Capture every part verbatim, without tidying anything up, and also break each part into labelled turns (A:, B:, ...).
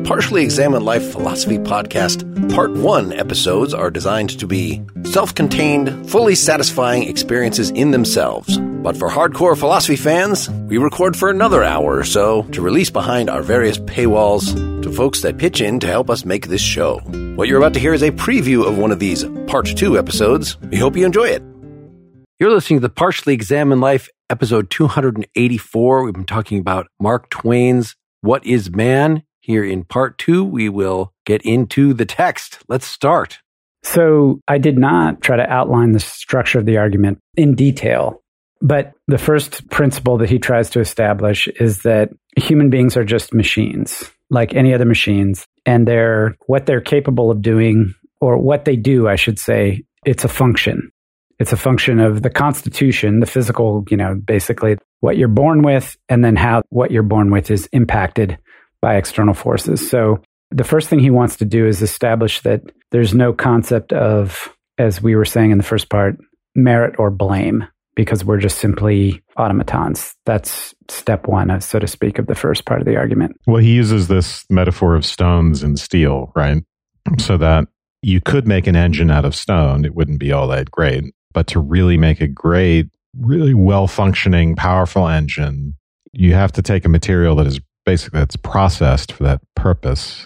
A: Partially Examined Life Philosophy Podcast Part one episodes are designed to be self-contained, fully satisfying experiences in themselves. But for hardcore philosophy fans, we record for another hour or so to release behind our various paywalls to folks that pitch in to help us make this show. What you're about to hear is a preview of one of these Part two episodes. We hope you enjoy it. You're listening to the Partially Examined Life, episode two eighty-four. We've been talking about Mark Twain's What is Man? Here in part two, we will get into the text. Let's start.
B: So I did not try to outline the structure of the argument in detail, but the first principle that he tries to establish is that human beings are just machines, like any other machines, and they're what they're capable of doing, or what they do, I should say, it's a function. It's a function of the constitution, the physical, you know, basically what you're born with, and then how what you're born with is impacted by external forces. So the first thing he wants to do is establish that there's no concept of, as we were saying in the first part, merit or blame, because we're just simply automatons. That's step one, so to speak, of the first part of the argument.
C: Well, he uses this metaphor of stones and steel, right? So that you could make an engine out of stone. It wouldn't be all that great. But to really make a great, really well-functioning, powerful engine, you have to take a material that is basically that's processed for that purpose.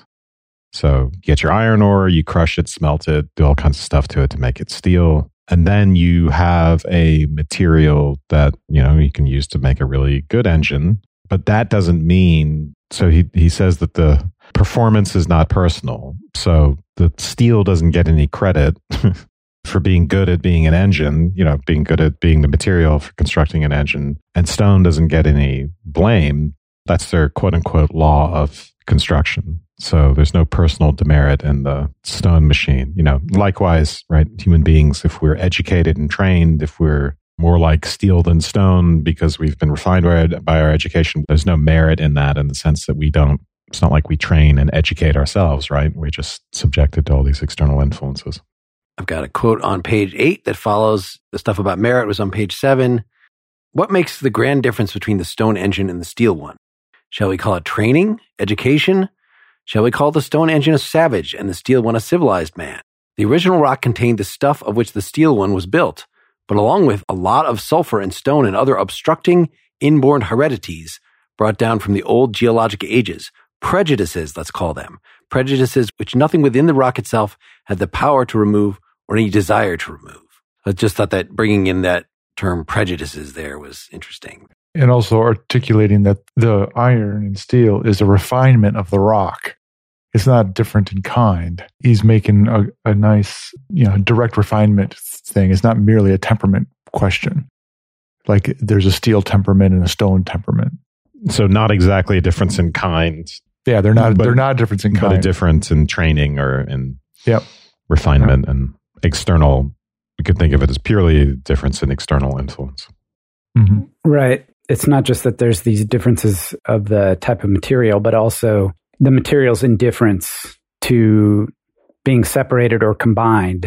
C: So you get your iron ore, you crush it, smelt it, do all kinds of stuff to it to make it steel. And then you have a material that, you know, you can use to make a really good engine. But that doesn't mean, so he, he says that the performance is not personal. So the steel doesn't get any credit for being good at being an engine, you know, being good at being the material for constructing an engine. And stone doesn't get any blame. That's their quote unquote law of construction. So there's no personal demerit in the stone machine. You know, likewise, right? Human beings, if we're educated and trained, if we're more like steel than stone because we've been refined by our, by our education, there's no merit in that in the sense that we don't, it's not like we train and educate ourselves, right? We're just subjected to all these external influences.
A: I've got a quote on page eight that follows the stuff about merit was on page seven. What makes the grand difference between the stone engine and the steel one? Shall we call it training, education? Shall we call the stone engine a savage and the steel one a civilized man? The original rock contained the stuff of which the steel one was built, but along with a lot of sulfur and stone and other obstructing inborn heredities brought down from the old geologic ages, prejudices, let's call them, prejudices which nothing within the rock itself had the power to remove or any desire to remove. I just thought that bringing in that term prejudices there was interesting.
D: And also articulating that the iron and steel is a refinement of the rock. It's not different in kind. He's making a, a nice, you know, direct refinement thing. It's not merely a temperament question. Like there's a steel temperament and a stone temperament.
C: So not exactly a difference in kind.
D: Yeah, they're not.
C: But,
D: they're not a difference in kind.
C: But a difference in training or in
D: yep.
C: refinement
D: yep.
C: and external. We could think of it as purely a difference in external influence.
D: Mm-hmm.
B: Right. It's not just that there's these differences of the type of material, but also the material's indifference to being separated or combined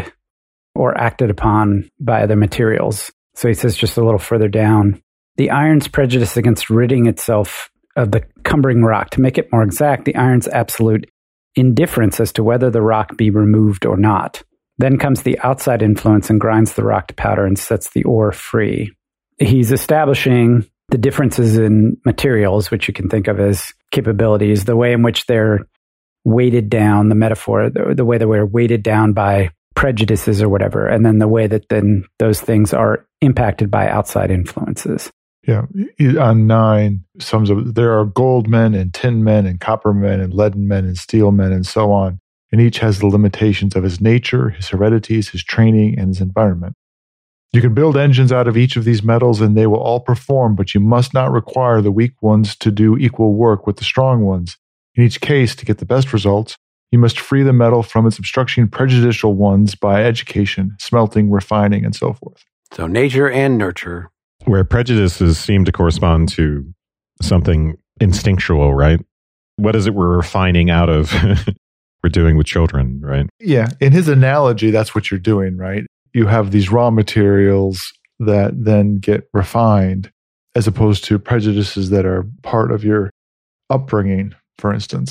B: or acted upon by other materials. So he says just a little further down, the iron's prejudice against ridding itself of the cumbering rock. To make it more exact, the iron's absolute indifference as to whether the rock be removed or not. Then comes the outside influence and grinds the rock to powder and sets the ore free. He's establishing the differences in materials, which you can think of as capabilities, the way in which they're weighted down, the metaphor, the, the way that we're weighted down by prejudices or whatever, and then the way that then those things are impacted by outside influences.
D: Yeah. On nine, sums up, there are gold men and tin men and copper men and leaden men and steel men and so on. And each has the limitations of his nature, his heredities, his training, and his environment. You can build engines out of each of these metals and they will all perform, but you must not require the weak ones to do equal work with the strong ones. In each case, to get the best results, you must free the metal from its obstructing prejudicial ones by education, smelting, refining, and so forth.
A: So nature and nurture.
C: Where prejudices seem to correspond to something instinctual, right? What is it we're refining out of? We're doing with children, right?
D: Yeah. In his analogy, that's what you're doing, right? You have these raw materials that then get refined as opposed to prejudices that are part of your upbringing, for instance.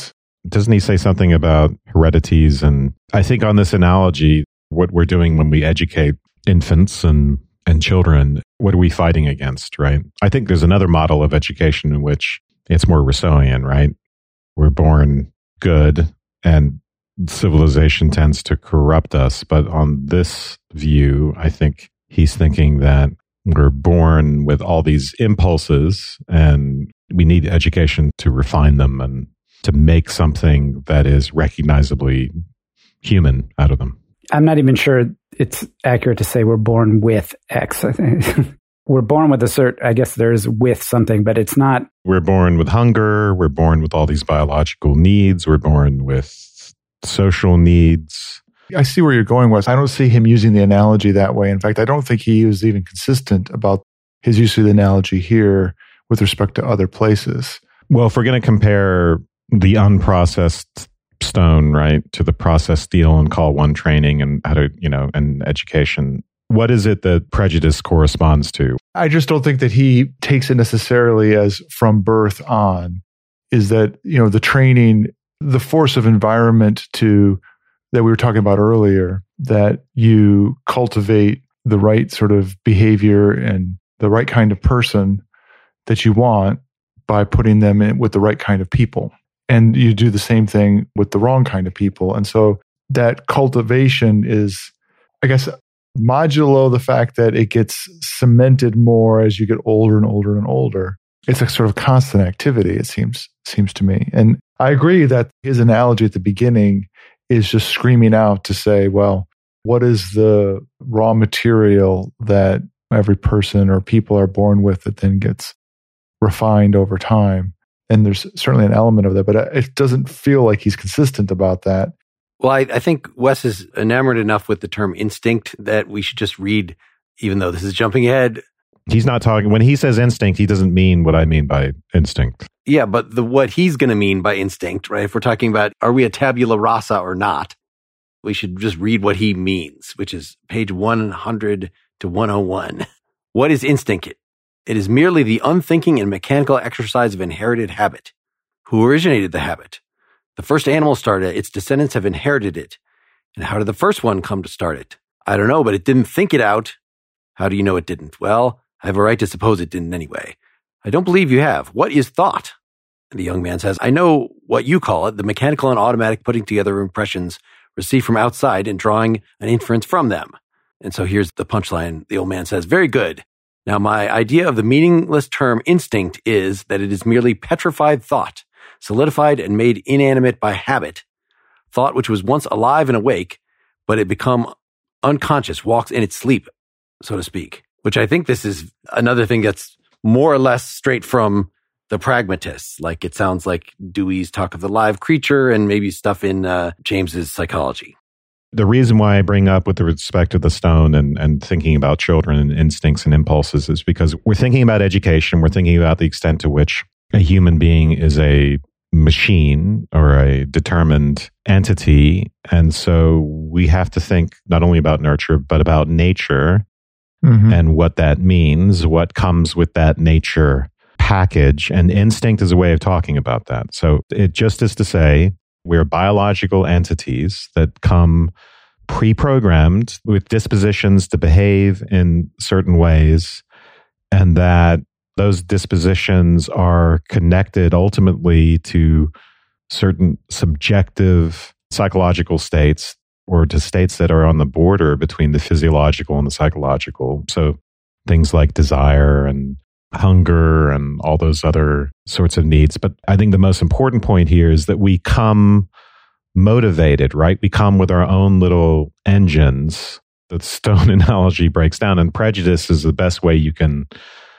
C: doesn't he say something about heredities? And I think on this analogy, what we're doing when we educate infants and, and children, what are we fighting against, right? I think there's another model of education in which it's more Rousseauian, right? We're born good and civilization tends to corrupt us. But on this view, I think he's thinking that we're born with all these impulses and we need education to refine them and to make something that is recognizably human out of them.
B: I'm not even sure it's accurate to say we're born with X. I think we're born with a certain, I guess there's with something, but it's not.
C: We're born with hunger. We're born with all these biological needs. We're born with social needs.
D: I see where you're going, Wes. I don't see him using the analogy that way. In fact, I don't think he was even consistent about his use of the analogy here with respect to other places.
C: Well, if we're going to compare the unprocessed stone, right, to the processed steel and call one training and how to, you know, and education, what is it that prejudice corresponds to?
D: I just don't think that he takes it necessarily as from birth on, is that, you know, the training, the force of environment to that we were talking about earlier, that you cultivate the right sort of behavior and the right kind of person that you want by putting them in with the right kind of people. And you do the same thing with the wrong kind of people. And so that cultivation is, I guess, modulo the fact that it gets cemented more as you get older and older and older. It's a sort of constant activity, it seems seems to me. And I agree that his analogy at the beginning is just screaming out to say, well, what is the raw material that every person or people are born with that then gets refined over time? And there's certainly an element of that, but it doesn't feel like he's consistent about that.
A: Well, I, I think Wes is enamored enough with the term instinct that we should just read, even though this is jumping ahead.
C: He's not talking, when he says instinct, he doesn't mean what I mean by instinct.
A: Yeah, but the what he's going to mean by instinct, right? If we're talking about, are we a tabula rasa or not? We should just read what he means, which is page one hundred to one oh one. What is instinct? It is merely the unthinking and mechanical exercise of inherited habit. Who originated the habit? The first animal started it. Its descendants have inherited it. And how did the first one come to start it? I don't know, but it didn't think it out. How do you know it didn't? Well, I have a right to suppose it didn't anyway. I don't believe you have. What is thought? And the young man says, I know what you call it, the mechanical and automatic putting together of impressions received from outside and drawing an inference from them. And so here's the punchline. The old man says, very good. Now, my idea of the meaningless term instinct is that it is merely petrified thought, solidified and made inanimate by habit. Thought which was once alive and awake, but it become unconscious, walks in its sleep, so to speak. Which I think this is another thing that's more or less straight from the pragmatists. Like it sounds like Dewey's talk of the live creature and maybe stuff in uh, James's psychology.
C: The reason why I bring up with respect to the stone and, and thinking about children and instincts and impulses is because we're thinking about education. We're thinking about the extent to which a human being is a machine or a determined entity. And so we have to think not only about nurture, but about nature mm-hmm. and what that means, what comes with that nature package. And instinct is a way of talking about that. So it just is to say, we're biological entities that come pre-programmed with dispositions to behave in certain ways, and that those dispositions are connected ultimately to certain subjective psychological states or to states that are on the border between the physiological and the psychological. So things like desire and hunger and all those other sorts of needs. But I think the most important point here is that we come motivated, right? We come with our own little engines. The stone analogy breaks down, and prejudice is the best way you can,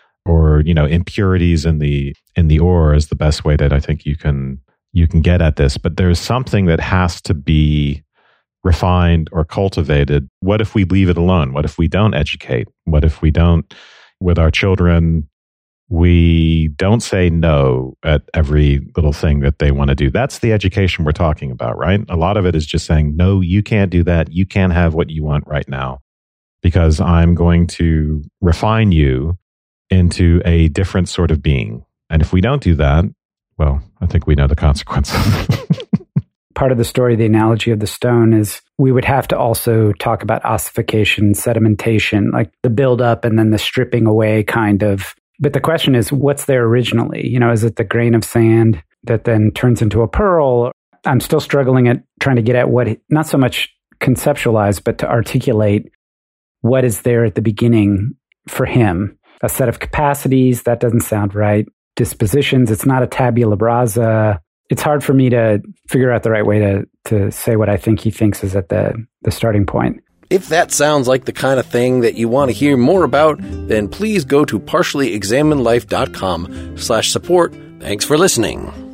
C: or, you know, impurities in the in the ore is the best way that I think you can you can get at this. But there's something that has to be refined or cultivated. What if we leave it alone? What if we don't educate? What if we don't, with our children, we don't say no at every little thing that they want to do? That's the education we're talking about, right? A lot of it is just saying, no, you can't do that. You can't have what you want right now because I'm going to refine you into a different sort of being. And if we don't do that, well, I think we know the consequence.
B: part of the story, the analogy of the stone is we would have to also talk about ossification, sedimentation, like the buildup and then the stripping away kind of. But the question is, what's there originally? You know, is it the grain of sand that then turns into a pearl? I'm still struggling at trying to get at what, not so much conceptualize, but to articulate what is there at the beginning for him. A set of capacities, that doesn't sound right. Dispositions, it's not a tabula rasa. It's hard for me to figure out the right way to, to say what I think he thinks is at the, the starting point.
A: If that sounds like the kind of thing that you want to hear more about, then please go to partially examined life dot com slash support. Thanks for listening.